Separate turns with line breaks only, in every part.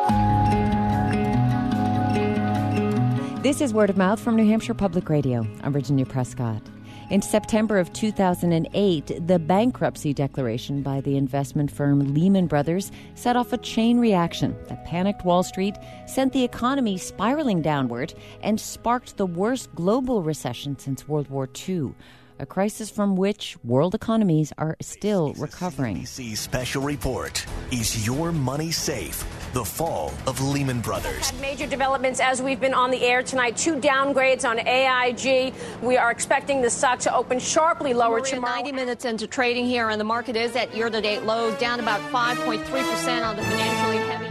This is Word of Mouth from New Hampshire Public Radio. I'm Virginia Prescott. In September of 2008, the bankruptcy declaration by the investment firm Lehman Brothers set off a chain reaction that panicked Wall Street, sent the economy spiraling downward, and sparked the worst global recession since World War II. A crisis from which world economies are still recovering.
CNBC special report. Is your money safe? The fall of Lehman Brothers.
Had major developments as we've been on the air tonight. 2 downgrades on AIG. We are expecting the stock to open sharply lower tomorrow.
90 minutes into trading here, and the market is at year-to-date lows, down about 5.3% on the financially heavy.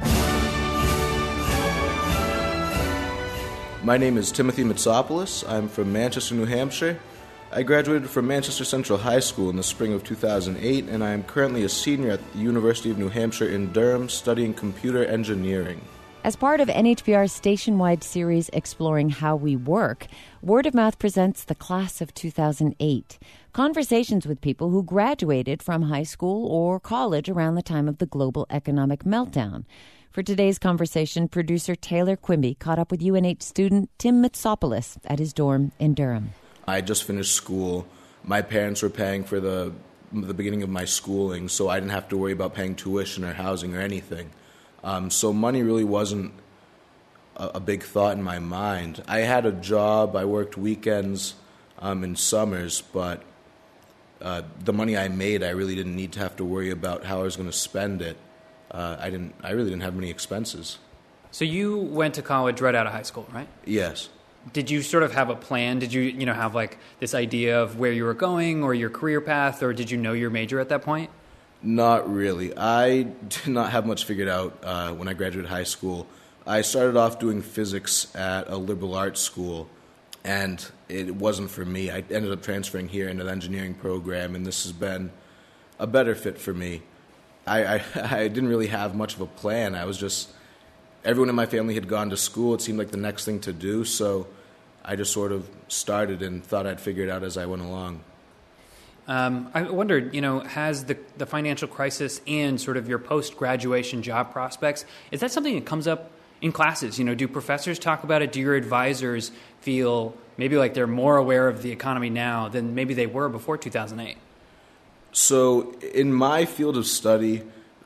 My name is Timothy Mitsopoulos. I'm from Manchester, New Hampshire. I graduated from Manchester Central High School in the spring of 2008, and I am currently a senior at the University of New Hampshire in Durham studying computer engineering.
As part of NHBR's station-wide series exploring how we work, Word of Mouth presents the class of 2008, conversations with people who graduated from high school or college around the time of the global economic meltdown. For today's conversation, producer Taylor Quimby caught up with UNH student Tim Mitsopoulos at his dorm in Durham.
I just finished school. My parents were paying for the beginning of my schooling, so I didn't have to worry about paying tuition or housing or anything. So money really wasn't a big thought in my mind. I had a job. I worked weekends and summers, but the money I made, I really didn't need to have to worry about how I was going to spend it. I really didn't have many expenses.
So you went to college right out of high school, right?
Yes.
Did you sort of have a plan? Did you have like this idea of where you were going or your career path, or did you know your major at that point?
Not really. I did not have much figured out when I graduated high school. I started off doing physics at a liberal arts school, and it wasn't for me. I ended up transferring here into the engineering program, and this has been a better fit for me. I didn't really have much of a plan. I was just... Everyone in my family had gone to school. It seemed like the next thing to do, so I just sort of started and thought I'd figure it out as I went along.
I wondered, has the financial crisis and sort of your post-graduation job prospects, is that something that comes up in classes? Do professors talk about it? Do your advisors feel maybe like they're more aware of the economy now than maybe they were before 2008?
So in my field of study,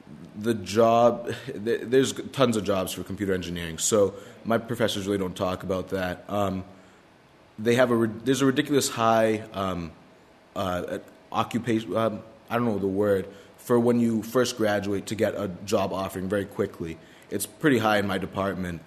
there's tons of jobs for computer engineering, so my professors really don't talk about that. There's a ridiculous high occupation, I don't know the word, for when you first graduate to get a job offering very quickly. It's pretty high in my department,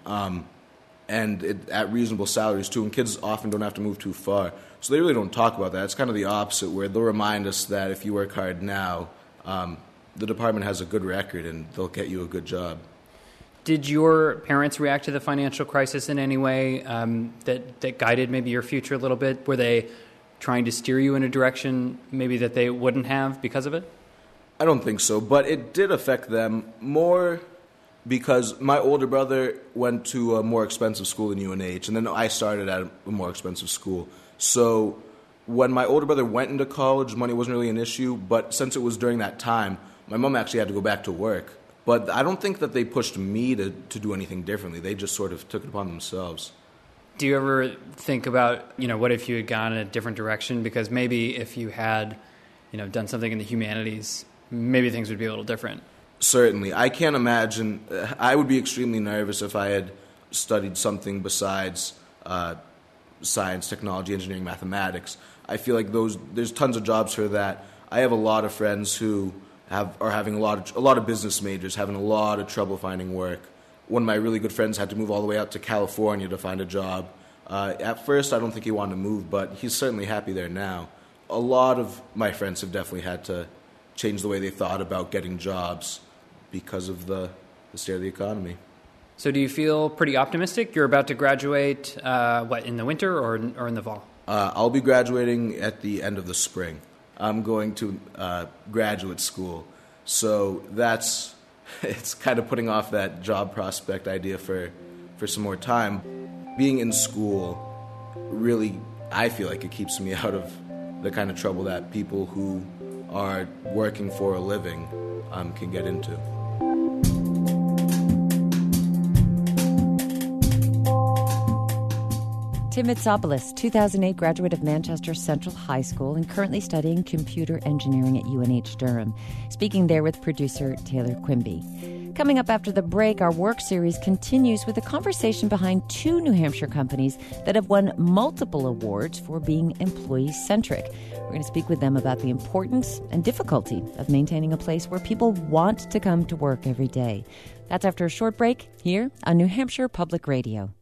and at reasonable salaries too, and kids often don't have to move too far. So they really don't talk about that. It's kind of the opposite, where they'll remind us that if you work hard now, the department has a good record and they'll get you a good job.
Did your parents react to the financial crisis in any way that guided maybe your future a little bit? Were they trying to steer you in a direction maybe that they wouldn't have because of it?
I don't think so, but it did affect them more because my older brother went to a more expensive school than UNH, and then I started at a more expensive school. So when my older brother went into college, money wasn't really an issue, but since it was during that time, my mom actually had to go back to work. But I don't think that they pushed me to do anything differently. They just sort of took it upon themselves.
Do you ever think about, what if you had gone in a different direction? Because maybe if you had, done something in the humanities, maybe things would be a little different.
Certainly. I can't imagine. I would be extremely nervous if I had studied something besides science, technology, engineering, mathematics. I feel like there's tons of jobs for that. I have a lot of friends who are having a lot of business majors having a lot of trouble finding work. One of my really good friends had to move all the way out to California to find a job. At first, I don't think he wanted to move, but he's certainly happy there now. A lot of my friends have definitely had to change the way they thought about getting jobs because of the state of the economy.
So do you feel pretty optimistic? You're about to graduate, in the winter or in the fall?
I'll be graduating at the end of the spring. I'm going to graduate school. So it's kind of putting off that job prospect idea for some more time. Being in school, really, I feel like it keeps me out of the kind of trouble that people who are working for a living can get into.
Tim Mitsopoulos, 2008 graduate of Manchester Central High School and currently studying computer engineering at UNH Durham, speaking there with producer Taylor Quimby. Coming up after the break, our work series continues with a conversation behind two New Hampshire companies that have won multiple awards for being employee-centric. We're going to speak with them about the importance and difficulty of maintaining a place where people want to come to work every day. That's after a short break here on New Hampshire Public Radio.